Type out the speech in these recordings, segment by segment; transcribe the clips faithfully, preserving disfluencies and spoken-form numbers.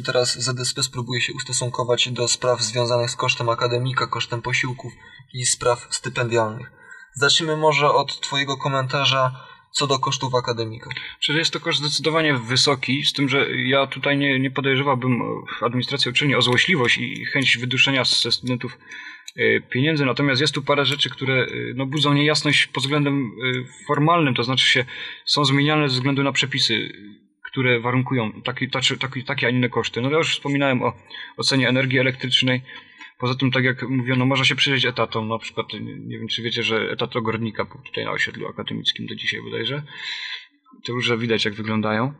Teraz Z D S P spróbuje się ustosunkować do spraw związanych z kosztem akademika, kosztem posiłków i spraw stypendialnych. Zacznijmy może od Twojego komentarza co do kosztów akademika. Czyli jest to koszt zdecydowanie wysoki, z tym, że ja tutaj nie, nie podejrzewałbym administracji uczelni o złośliwość i chęć wyduszenia ze studentów pieniędzy, natomiast jest tu parę rzeczy, które no, budzą niejasność pod względem formalnym, to znaczy się są zmieniane ze względu na przepisy, które warunkują taki, taki, takie, a inne koszty. No ja już wspominałem o, o cenie energii elektrycznej. Poza tym, tak jak mówiono, można się przyjrzeć etatom. Na przykład, nie wiem, czy wiecie, że etat ogrodnika był tutaj na osiedlu akademickim do dzisiaj bodajże. To już widać, jak wyglądają.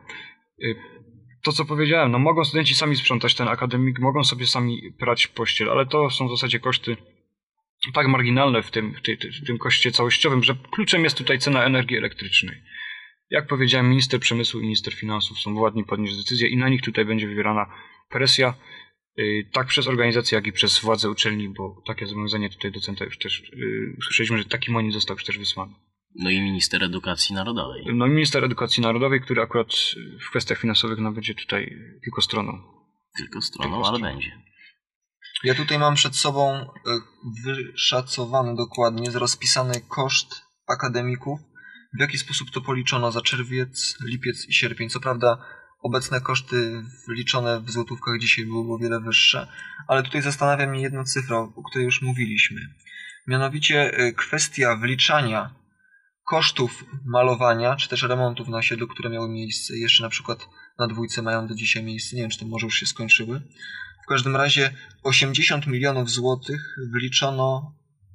To, co powiedziałem, no mogą studenci sami sprzątać ten akademik, mogą sobie sami prać pościel, ale to są w zasadzie koszty tak marginalne w tym, w, tej, w tym koszcie całościowym, że kluczem jest tutaj cena energii elektrycznej. Jak powiedziałem, minister przemysłu i minister finansów są władni podnieść decyzję i na nich tutaj będzie wywierana presja, yy, tak przez organizację, jak i przez władze uczelni, bo takie zobowiązanie tutaj docenta już też yy, usłyszeliśmy, że taki monit został już też wysłany. No i minister edukacji narodowej. No i minister edukacji narodowej, który akurat w kwestiach finansowych no, będzie tutaj tylko stroną. Tylko stroną, tylko ale stroną. Będzie. Ja tutaj mam przed sobą wyszacowany dokładnie, rozpisany koszt akademików, w jaki sposób to policzono za czerwiec, lipiec i sierpień. Co prawda obecne koszty wliczone w złotówkach dzisiaj były o wiele wyższe, ale tutaj zastanawia mnie jedna cyfra, o której już mówiliśmy. Mianowicie kwestia wliczania kosztów malowania, czy też remontów na osiedlu, które miały miejsce. Jeszcze na przykład na dwójce mają do dzisiaj miejsce. Nie wiem, czy to może już się skończyły. W każdym razie osiemdziesiąt milionów złotych wliczono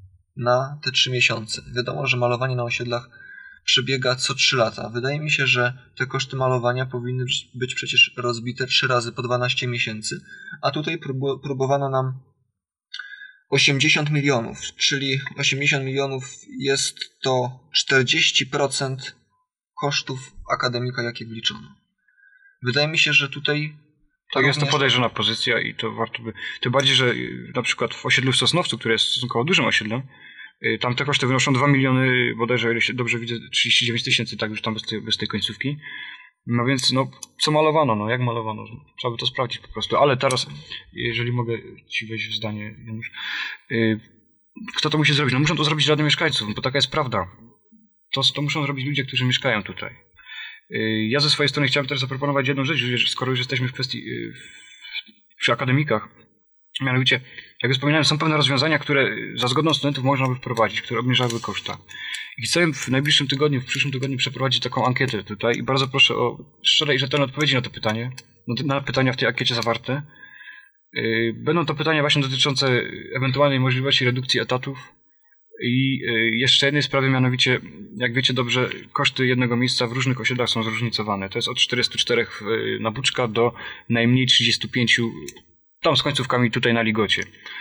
na te trzy miesiące. Wiadomo, że malowanie na osiedlach przebiega co trzy lata. Wydaje mi się, że te koszty malowania powinny być przecież rozbite trzy razy po dwanaście miesięcy, a tutaj prób- próbowano nam osiemdziesiąt milionów, czyli osiemdziesiąt milionów jest to czterdzieści procent kosztów akademika, jakie wliczono. Wydaje mi się, że tutaj tak, jest to podejrzana pozycja i to warto by... Tym bardziej, że na przykład w osiedlu w Sosnowcu, które jest stosunkowo dużym osiedlem, tam te koszty wynoszą dwa miliony, bodajże, o ile się dobrze widzę, trzydzieści dziewięć tysięcy, tak już tam bez tej, bez tej końcówki. No więc, no, co malowano, no, jak malowano? Trzeba by to sprawdzić po prostu. Ale teraz, jeżeli mogę Ci wejść w zdanie, Janusz, yy, kto to musi zrobić? No muszą to zrobić rady mieszkańców, bo taka jest prawda. To, to muszą zrobić ludzie, którzy mieszkają tutaj. Yy, ja ze swojej strony chciałem też zaproponować jedną rzecz, skoro już jesteśmy w kwestii, yy, przy akademikach. Mianowicie, jak wspominałem, są pewne rozwiązania, które za zgodą studentów można by wprowadzić, które obniżałyby koszta. I chcę w najbliższym tygodniu, w przyszłym tygodniu przeprowadzić taką ankietę tutaj i bardzo proszę o szczere i rzetelne odpowiedzi na to pytanie, na pytania w tej ankiecie zawarte. Będą to pytania właśnie dotyczące ewentualnej możliwości redukcji etatów i jeszcze jednej sprawy, mianowicie, jak wiecie dobrze, koszty jednego miejsca w różnych osiedlach są zróżnicowane. To jest od czterystu czterech na Buczka do najmniej trzydziestu pięciu tam z końcówkami tutaj na Ligocie.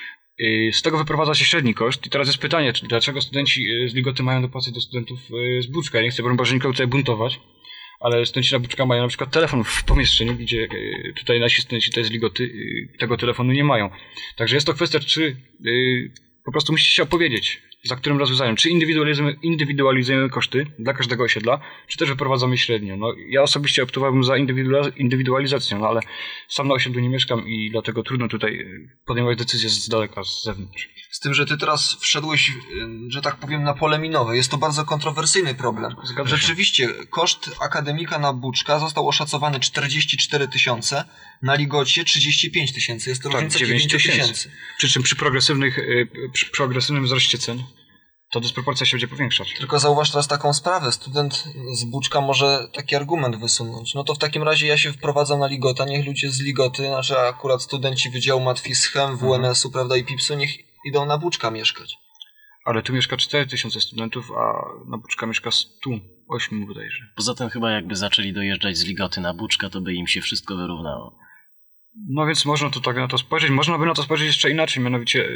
Z tego wyprowadza się średni koszt i teraz jest pytanie, dlaczego studenci z Ligoty mają dopłacać do studentów z Buczka. Ja nie chcę, broń Boże, nikogo tutaj buntować, ale studenci na Buczka mają na przykład telefon w pomieszczeniu, gdzie tutaj nasi studenci tutaj z Ligoty tego telefonu nie mają. Także jest to kwestia, czy po prostu musicie się opowiedzieć, za którym rozwiązaniem. Czy indywidualizujemy, indywidualizujemy koszty dla każdego osiedla, czy też wyprowadzamy średnio. No, ja osobiście optowałbym za indywidualizacją, no, ale sam na osiedlu nie mieszkam i dlatego trudno tutaj podejmować decyzje z daleka, z zewnątrz. Z tym, że ty teraz wszedłeś, że tak powiem, na pole minowe. Jest to bardzo kontrowersyjny problem. Zgadza Rzeczywiście, się. Koszt akademika na Buczka został oszacowany czterdzieści cztery tysiące, na Ligocie trzydzieści pięć tysięcy. Jest to tak, różnica dziewięć tysięcy. Przy czym przy, progresywnych, przy progresywnym wzroście cen to dysproporcja się będzie powiększać. Tylko zauważ teraz taką sprawę. Student z Buczka może taki argument wysunąć. No to w takim razie ja się wprowadzam na Ligota, niech ludzie z Ligoty, znaczy akurat studenci Wydziału Matwis, Chem, W N S-u, prawda, i Pipsu, niech idą na Buczka mieszkać. Ale tu mieszka cztery tysiące studentów, a na Buczka mieszka sto osiem bodajże. Poza tym chyba jakby zaczęli dojeżdżać z Ligoty na Buczka, to by im się wszystko wyrównało. No więc można to tak na to spojrzeć. Można by na to spojrzeć jeszcze inaczej, mianowicie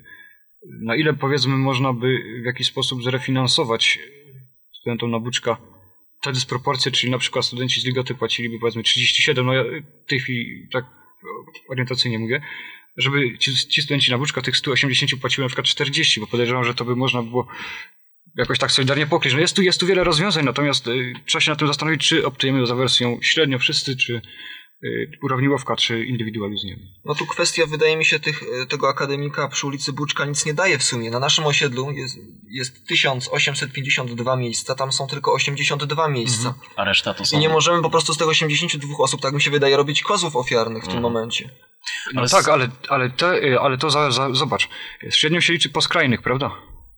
na ile, powiedzmy, można by w jakiś sposób zrefinansować studentom na Buczka te dysproporcje, czyli na przykład studenci z Ligoty płaciliby, powiedzmy, trzydzieści siedem, no ja w tej chwili tak orientacyjnie mówię, żeby ci, ci studenci na Buczka tych sto osiemdziesiąt płaciły na przykład czterdzieści, bo podejrzewam, że to by można było jakoś tak solidarnie pokryć. No jest tu, jest tu wiele rozwiązań, natomiast y, trzeba się nad tym zastanowić, czy optujemy za wersją średnio wszyscy, czy urawniłowka czy indywidualizm. No tu kwestia, wydaje mi się, tych, tego akademika przy ulicy Buczka nic nie daje w sumie. Na naszym osiedlu jest, jest tysiąc osiemset pięćdziesiąt dwa miejsca, tam są tylko osiemdziesiąt dwa miejsca. Mhm. A reszta to są... I nie możemy po prostu z tych osiemdziesięciu dwóch osób, tak mi się wydaje, robić kozłów ofiarnych w mhm. tym momencie. No ale tak, ale, ale, te, ale to za, za, zobacz, średnio się liczy po skrajnych, prawda?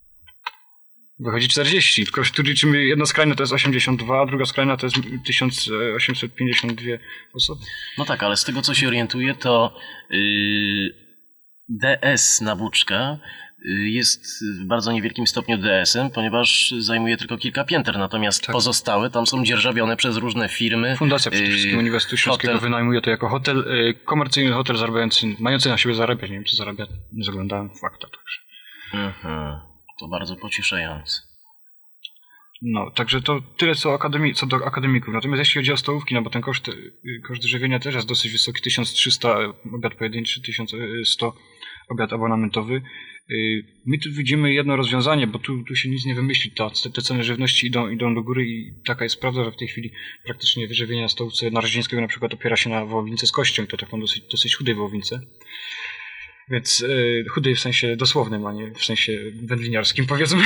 Wychodzi czterdzieści, tylko tu liczymy, jedna skrajna to jest osiemdziesiąt dwa, a druga skrajna to jest tysiąc osiemset pięćdziesiąt dwie osoby. No tak, ale z tego co się orientuję, to yy, D S na Buczkę yy, jest w bardzo niewielkim stopniu D S-em, ponieważ zajmuje tylko kilka pięter, natomiast tak. pozostałe tam są dzierżawione przez różne firmy. Fundacja przede wszystkim yy, Uniwersytetu Śląskiego hotel. wynajmuje to jako hotel, yy, komercyjny hotel zarabiający, mający na siebie zarabiać, nie wiem czy zarabia, nie zaglądałem w fakta także. Mhm. To bardzo pocieszające. No, także to tyle co, akademi- co do akademików. Natomiast jeśli chodzi o stołówki, no bo ten koszt, koszt żywienia też jest dosyć wysoki, tysiąc trzysta obiad pojedynczy, tysiąc sto obiad abonamentowy. My tu widzimy jedno rozwiązanie, bo tu, tu się nic nie wymyśli. Ta, te ceny żywności idą, idą do góry i taka jest prawda, że w tej chwili praktycznie wyżywienie na stołówce Narożnickiego na przykład opiera się na wołowince z kością i to taką dosyć, dosyć chudej wołowince. Więc y, chudej w sensie dosłownym, a nie w sensie wędliniarskim, powiedzmy.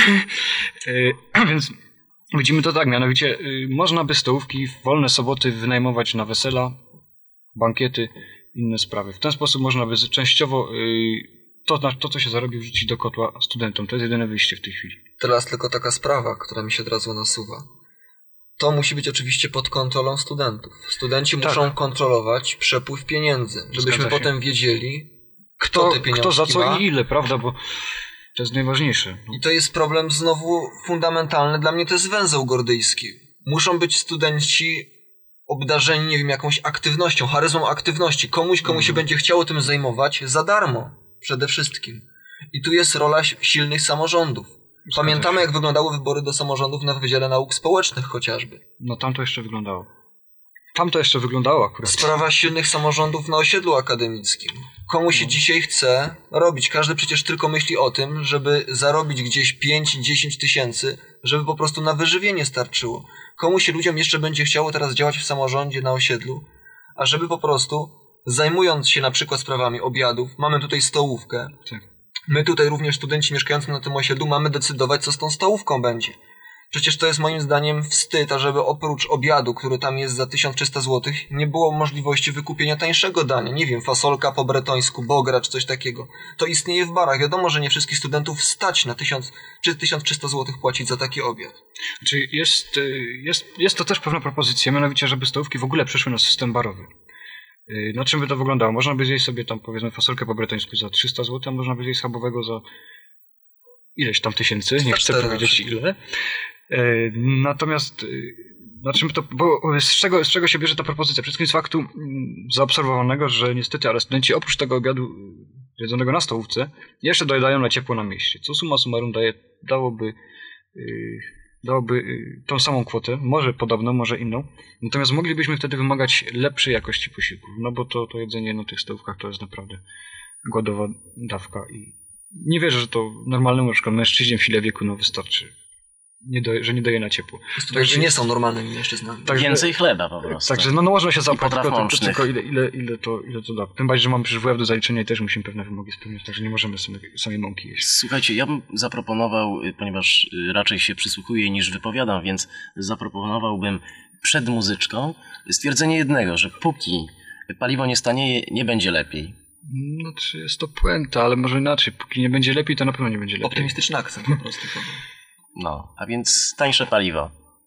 y, więc widzimy to tak, mianowicie y, można by stołówki w wolne soboty wynajmować na wesela, bankiety, inne sprawy. W ten sposób można by częściowo y, to, to, co się zarobi, wrzucić do kotła studentom. To jest jedyne wyjście w tej chwili. Teraz tylko taka sprawa, która mi się od razu nasuwa. To musi być oczywiście pod kontrolą studentów. Studenci tak. muszą kontrolować przepływ pieniędzy, żebyśmy potem wiedzieli, Kto, kto, kto za co ma. i ile, prawda, bo to jest najważniejsze. I to jest problem znowu fundamentalny. Dla mnie to jest węzeł gordyjski. Muszą być studenci obdarzeni, nie wiem, jakąś aktywnością, charyzmą aktywności. Komuś, komu mm. się będzie chciało tym zajmować za darmo. Przede wszystkim. I tu jest rola silnych samorządów. Pamiętamy, jak wyglądały wybory do samorządów na Wydziale Nauk Społecznych chociażby. No tam to jeszcze wyglądało. Tam to jeszcze wyglądało akurat. Sprawa silnych samorządów na osiedlu akademickim. Komu się no. dzisiaj chce robić? Każdy przecież tylko myśli o tym, żeby zarobić gdzieś pięć dziesięć tysięcy, żeby po prostu na wyżywienie starczyło. Komu się ludziom jeszcze będzie chciało teraz działać w samorządzie na osiedlu, a żeby po prostu, zajmując się na przykład sprawami obiadów, mamy tutaj stołówkę. Tak. My tutaj również studenci mieszkający na tym osiedlu mamy decydować, co z tą stołówką będzie. Przecież to jest moim zdaniem wstyd, ażeby oprócz obiadu, który tam jest za tysiąc trzysta złotych, nie było możliwości wykupienia tańszego dania. Nie wiem, fasolka po bretońsku, bogra czy coś takiego. To istnieje w barach. Wiadomo, że nie wszystkich studentów stać na tysiąc czy tysiąc trzysta złotych płacić za taki obiad. Znaczy jest, jest, jest to też pewna propozycja, mianowicie, żeby stołówki w ogóle przeszły na system barowy. Na czym by to wyglądało? Można by zjeść sobie tam, powiedzmy, fasolkę po bretońsku za trzysta złotych, a można by zjeść schabowego za ileś tam tysięcy, nie chcę powiedzieć ile. Natomiast na czym to, bo z czego, z czego się bierze ta propozycja? Przede wszystkim z faktu zaobserwowanego, że niestety, ale studenci oprócz tego obiadu jedzonego na stołówce jeszcze dojedają na ciepło na mieście, co summa summarum daje, dałoby, yy, dałoby yy, tą samą kwotę, może podobną, może inną. Natomiast moglibyśmy wtedy wymagać lepszej jakości posiłków, no bo to, to jedzenie na tych stołówkach to jest naprawdę głodowa dawka i nie wierzę, że to normalnemu na przykład mężczyźnie w sile wieku no wystarczy. Nie do, że nie daje na ciepło. Także nie są normalnymi mężczyznami. Także, Więcej chleba po prostu. Także no, no można się zapłać, tylko, to, tylko ile, ile, ile, to, ile to da. Tym bardziej, że mamy przecież W F do zaliczenia i też musimy pewne wymogi spełniać, także nie możemy same, samej mąki jeść. Słuchajcie, ja bym zaproponował, ponieważ raczej się przysłuchuję niż wypowiadam, więc zaproponowałbym przed muzyczką stwierdzenie jednego, że póki paliwo nie stanieje, nie będzie lepiej. No czy jest to puenta, ale może inaczej. Póki nie będzie lepiej, to na pewno nie będzie lepiej. Optymistyczny akcent po prostu. No, a więc tańsze paliwo.